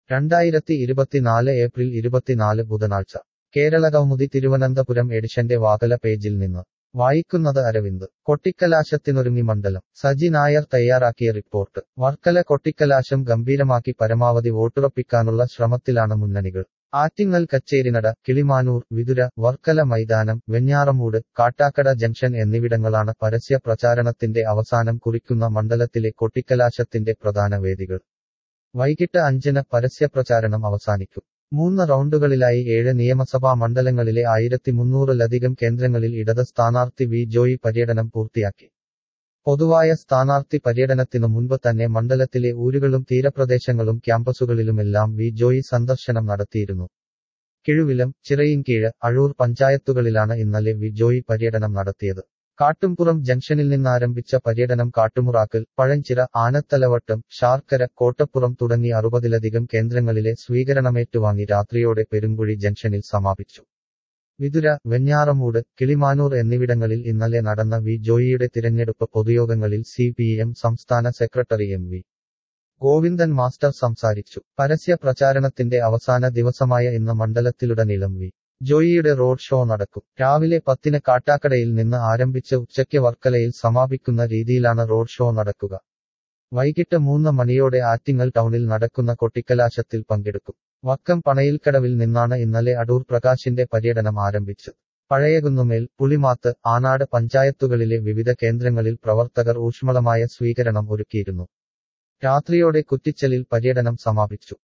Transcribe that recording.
2024 April 24 ബുധനാഴ്ച കേരളകൗമുദി തിരുവനന്തപുരം എഡിഷന്റെ വാകല പേജിൽ നിന്ന് വായിക്കുന്നത് അരവിന്ദ്. കൊട്ടിക്കലാശത്തിനൊരുങ്ങി മണ്ഡലം. സജി നായർ തയ്യാറാക്കിയ റിപ്പോർട്ട്. വർക്കല കൊട്ടിക്കലാശം ഗംഭീരമാക്കി പരമാവധി വോട്ടുറപ്പിക്കാനുള്ള ശ്രമത്തിലാണ് മുന്നണികൾ. ആറ്റിങ്ങൽ കച്ചേരിനട, കിളിമാനൂർ, വിതുര, വർക്കല മൈതാനം, വെഞ്ഞാറമൂട്, കാട്ടാക്കട ജംഗ്ഷൻ എന്നിവിടങ്ങളാണ് പരസ്യ പ്രചാരണത്തിന്റെ അവസാനം കുറിക്കുന്ന മണ്ഡലത്തിലെ കൊട്ടിക്കലാശത്തിന്റെ പ്രധാന വേദികൾ. വൈകിട്ട് 5-ന് പരസ്യപ്രചാരണം അവസാനിക്കും. 3 റൗണ്ടുകളിലായി 7 നിയമസഭാ മണ്ഡലങ്ങളിലെ 1300-ലധികം കേന്ദ്രങ്ങളിൽ ഇടത് സ്ഥാനാർത്ഥി വി ജോയി പര്യടനം പൂർത്തിയാക്കി. പൊതുവായ സ്ഥാനാർത്ഥി പര്യടനത്തിനു മുൻപ് തന്നെ മണ്ഡലത്തിലെ ഊരുകളും തീരപ്രദേശങ്ങളും ക്യാമ്പസുകളിലുമെല്ലാം വി ജോയി സന്ദർശനം നടത്തിയിരുന്നു. കിഴുവിലം, ചിറയിൻകീഴ്, അഴൂർ പഞ്ചായത്തുകളിലാണ് ഇന്നലെ വി ജോയി പര്യടനം നടത്തിയത്. കാട്ടുംപുറം ജംഗ്ഷനിൽ നിന്നാരംഭിച്ച പര്യടനം കാട്ടുമുറാക്കൽ, പഴഞ്ചിറ, ആനത്തലവട്ടം, ശാർക്കര, കോട്ടപ്പുറം തുടങ്ങി 60-ലധികം കേന്ദ്രങ്ങളിലെ സ്വീകരണമേറ്റുവാങ്ങി രാത്രിയോടെ പെരുങ്കുഴി ജംഗ്ഷനിൽ സമാപിച്ചു. വിതുര, വെഞ്ഞാറമൂട്, കിളിമാനൂർ എന്നിവിടങ്ങളിൽ ഇന്നലെ നടന്ന വി ജോയിയുടെ തിരഞ്ഞെടുപ്പ് പൊതുയോഗങ്ങളിൽ CPM സംസ്ഥാന സെക്രട്ടറി MV ഗോവിന്ദൻ മാസ്റ്റർ സംസാരിച്ചു. പരസ്യ പ്രചാരണത്തിന്റെ അവസാന ദിവസമായ ഇന്ന് മണ്ഡലത്തിലുടനീളം വി ജോയിയുടെ റോഡ് ഷോ നടക്കും. രാവിലെ 10-ന് കാട്ടാക്കടയിൽ നിന്ന് ആരംഭിച്ച് ഉച്ചയ്ക്ക് വർക്കലയിൽ സമാപിക്കുന്ന രീതിയിലാണ് റോഡ് ഷോ നടക്കുക. വൈകിട്ട് 3 മണിയോടെ ആറ്റിങ്ങൽ ടൗണിൽ നടക്കുന്ന കൊട്ടിക്കലാശത്തിൽ പങ്കെടുക്കും. വക്കം പണയിൽക്കടവിൽ നിന്നാണ് ഇന്നലെ അടൂർ പ്രകാശിന്റെ പര്യടനം ആരംഭിച്ചത്. പഴയകുന്നുമേൽ, പുളിമാത്ത്, ആനാട് പഞ്ചായത്തുകളിലെ വിവിധ കേന്ദ്രങ്ങളിൽ പ്രവർത്തകർ ഊഷ്മളമായ സ്വീകരണം ഒരുക്കിയിരുന്നു. രാത്രിയോടെ കുറ്റിച്ചലിൽ പര്യടനം സമാപിച്ചു.